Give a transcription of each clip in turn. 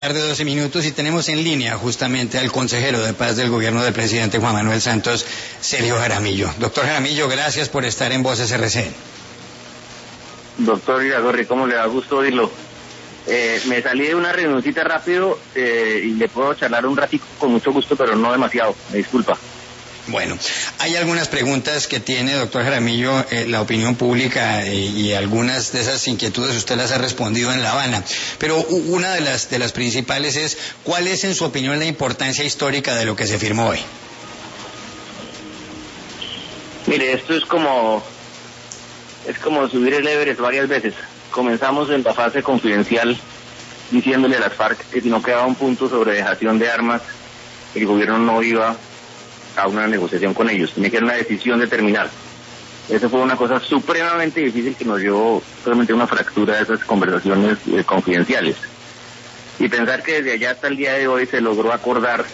De 12 minutos y tenemos en línea justamente al consejero de paz del gobierno del presidente Juan Manuel Santos, Sergio Jaramillo. Doctor Jaramillo, gracias por estar en Voces RCN. Doctor Iragorri, ¿cómo le da gusto oírlo? Me salí de una reunioncita rápido y le puedo charlar un ratito con mucho gusto, pero no demasiado, me disculpa. Bueno, hay algunas preguntas que tiene, doctor Jaramillo, la opinión pública y algunas de esas inquietudes usted las ha respondido en La Habana, pero una de las principales es, ¿cuál es en su opinión la importancia histórica de lo que se firmó hoy? Mire, esto es como subir el Everest varias veces. Comenzamos en la fase confidencial diciéndole a las FARC que si no quedaba un punto sobre dejación de armas, el gobierno no iba a una negociación con ellos, tenía que ser una decisión de terminar. Eso fue una cosa supremamente difícil que nos llevó solamente una fractura de esas conversaciones confidenciales. Y pensar que desde allá hasta el día de hoy se logró acordar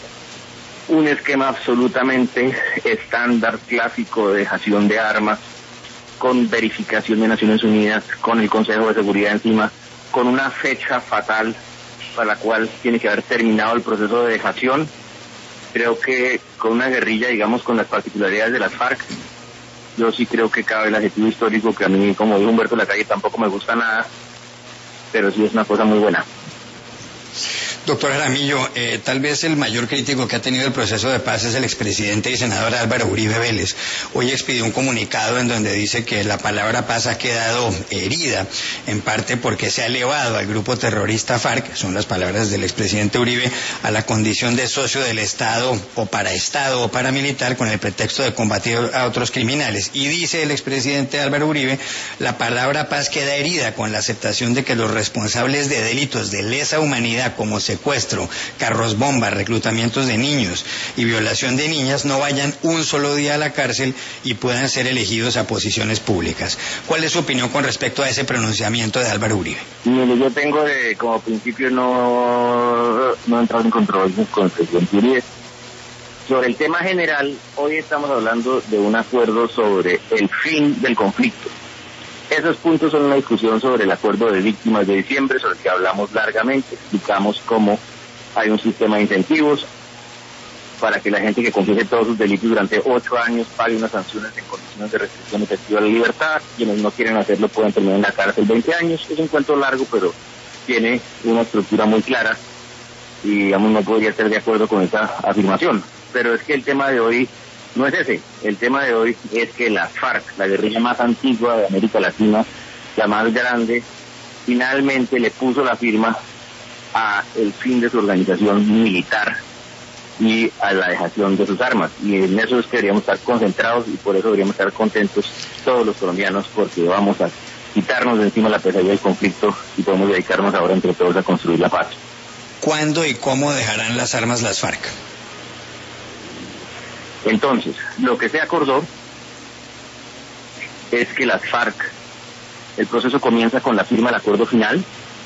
un esquema absolutamente estándar, clásico de dejación de armas, con verificación de Naciones Unidas, con el Consejo de Seguridad encima, con una fecha fatal para la cual tiene que haber terminado el proceso de dejación. Creo que con una guerrilla, digamos, con las particularidades de las FARC, yo sí creo que cabe el adjetivo histórico, que a mí, como dijo Humberto Lacalle, tampoco me gusta nada, pero sí es una cosa muy buena. Doctor Jaramillo, tal vez el mayor crítico que ha tenido el proceso de paz es el expresidente y senador Álvaro Uribe Vélez. Hoy expidió un comunicado en donde dice que la palabra paz ha quedado herida, en parte porque se ha elevado al grupo terrorista FARC, son las palabras del expresidente Uribe, a la condición de socio del Estado o paramilitar con el pretexto de combatir a otros criminales. Y dice el expresidente Álvaro Uribe, la palabra paz queda herida con la aceptación de que los responsables de delitos de lesa humanidad como secuestro, carros bomba, reclutamientos de niños y violación de niñas no vayan un solo día a la cárcel y puedan ser elegidos a posiciones públicas. ¿Cuál es su opinión con respecto a ese pronunciamiento de Álvaro Uribe? Mire, yo tengo como principio no entrar en controversia con el presidente Uribe. Sobre el tema general, hoy estamos hablando de un acuerdo sobre el fin del conflicto. Esos puntos son una discusión sobre el acuerdo de víctimas de diciembre, sobre el que hablamos largamente. Explicamos cómo hay un sistema de incentivos para que la gente que confiese todos sus delitos durante 8 años pague unas sanciones en condiciones de restricción efectiva de la libertad. Quienes no quieren hacerlo pueden terminar en la cárcel 20 años. Es un cuento largo, pero tiene una estructura muy clara y, digamos, no podría estar de acuerdo con esa afirmación. Pero es que el tema de hoy no es ese. El tema de hoy es que la FARC, la guerrilla más antigua de América Latina, la más grande, finalmente le puso la firma a el fin de su organización militar y a la dejación de sus armas. Y en eso es que deberíamos estar concentrados y por eso deberíamos estar contentos todos los colombianos, porque vamos a quitarnos de encima la pesadilla del conflicto y podemos dedicarnos ahora entre todos a construir la paz. ¿Cuándo y cómo dejarán las armas las FARC? Entonces, lo que se acordó es que las FARC, el proceso comienza con la firma del acuerdo final,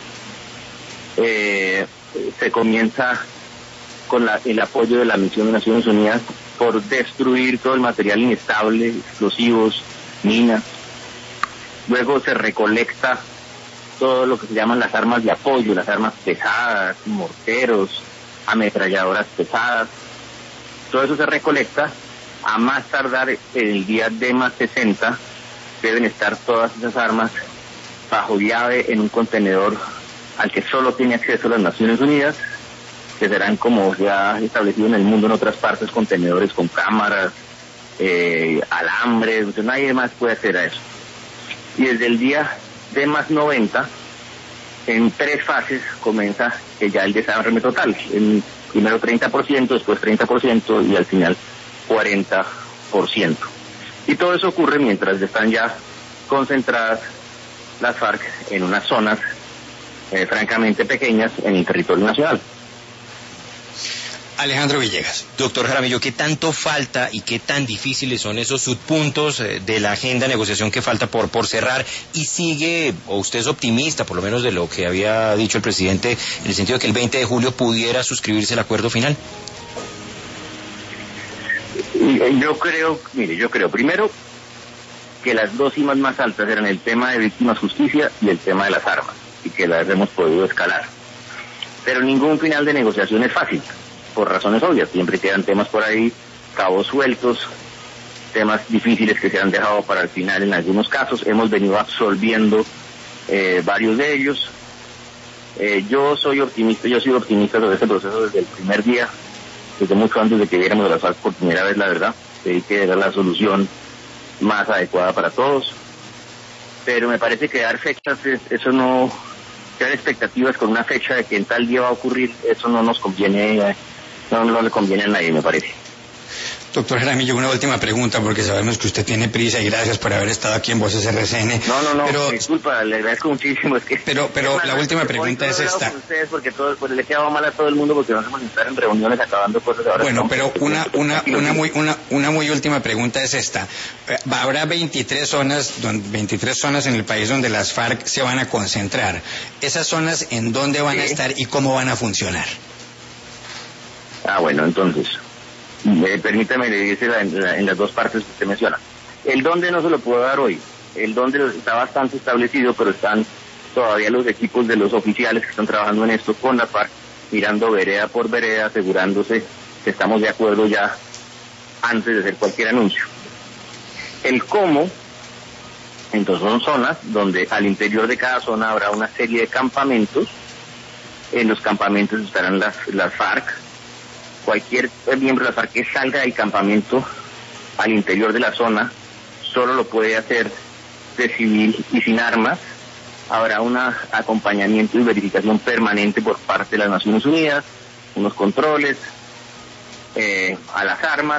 se comienza con el apoyo de la misión de Naciones Unidas por destruir todo el material inestable, explosivos, minas. Luego se recolecta todo lo que se llaman las armas de apoyo, las armas pesadas, morteros, ametralladoras pesadas. Todo eso se recolecta. A más tardar el día D+60 deben estar todas esas armas bajo llave en un contenedor al que solo tiene acceso las Naciones Unidas, que serán, como se ha establecido en el mundo en otras partes, contenedores con cámaras, alambres. Entonces nadie más puede acceder a eso. Y desde el día D+90, en 3 fases comienza ya el desarme total. Primero 30%, después 30% y al final 40%. Y todo eso ocurre mientras están ya concentradas las FARC en unas zonas francamente pequeñas en el territorio nacional. Alejandro Villegas. Doctor Jaramillo, ¿qué tanto falta y qué tan difíciles son esos subpuntos de la agenda de negociación que falta por cerrar? ¿Y sigue, o usted es optimista, por lo menos de lo que había dicho el presidente, en el sentido de que el 20 de julio pudiera suscribirse el acuerdo final? Yo creo, primero, que las 2 cimas más altas eran el tema de víctimas justicia y el tema de las armas, y que las hemos podido escalar. Pero ningún final de negociación es fácil, por razones obvias. Siempre quedan temas por ahí, cabos sueltos, temas difíciles que se han dejado para el final en algunos casos. Hemos venido absolviendo varios de ellos. Yo soy optimista sobre este proceso desde el primer día, desde mucho antes de que viéramos las FARC por primera vez, la verdad. Creí que era la solución más adecuada para todos. Pero me parece que dar fechas, eso no... Crear expectativas con una fecha de que en tal día va a ocurrir, eso no nos conviene, no le conviene a nadie, me parece. Doctor Jaramillo, una última pregunta, porque sabemos que usted tiene prisa y gracias por haber estado aquí en Voces RCN. No, pero, disculpa, le agradezco muchísimo. Es que pero la última pregunta es esta. Ustedes porque le he quedado mal a todo el mundo porque vamos a estar en reuniones acabando cosas ahora. Bueno, pero una muy última pregunta es esta. Habrá 23 zonas en el país donde las FARC se van a concentrar. ¿Esas zonas en dónde van a estar y cómo van a funcionar? Bueno, entonces... permítame decirle en las dos partes que usted menciona. El dónde no se lo puedo dar hoy. El dónde está bastante establecido, pero están todavía los equipos de los oficiales que están trabajando en esto con la FARC, mirando vereda por vereda, asegurándose que estamos de acuerdo ya antes de hacer cualquier anuncio. El cómo, entonces son zonas donde al interior de cada zona habrá una serie de campamentos. En los campamentos estarán las FARC. Cualquier miembro de la FARC que salga del campamento al interior de la zona solo lo puede hacer de civil y sin armas. Habrá un acompañamiento y verificación permanente por parte de las Naciones Unidas, unos controles a las armas.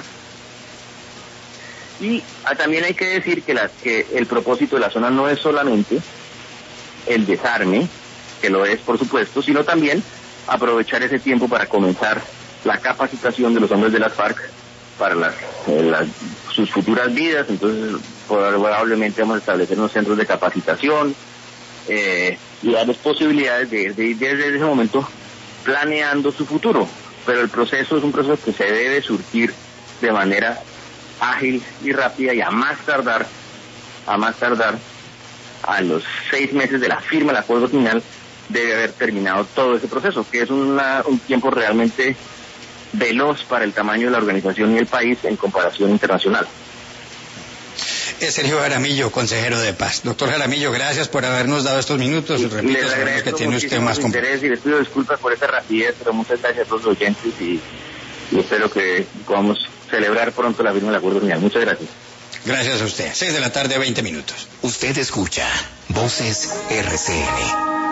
Y también hay que decir que el propósito de la zona no es solamente el desarme, que lo es por supuesto, sino también aprovechar ese tiempo para comenzar la capacitación de los hombres de las FARC para sus futuras vidas. Entonces probablemente vamos a establecer unos centros de capacitación y darles posibilidades de ir desde ese momento planeando su futuro. Pero el proceso es un proceso que se debe surtir de manera ágil y rápida, y a más tardar a los 6 meses de la firma del acuerdo final debe haber terminado todo ese proceso, que es un tiempo realmente veloz para el tamaño de la organización y el país en comparación internacional. Sergio Jaramillo, consejero de paz. Doctor Jaramillo, gracias por habernos dado estos minutos. Repito, sabemos que tiene usted más interés y les pido disculpas por esta rapidez, pero muchas gracias a todos los oyentes y espero que podamos celebrar pronto la firma del acuerdo final. Muchas gracias. Gracias a usted. 6 de la tarde, 20 minutos. Usted escucha Voces RCN.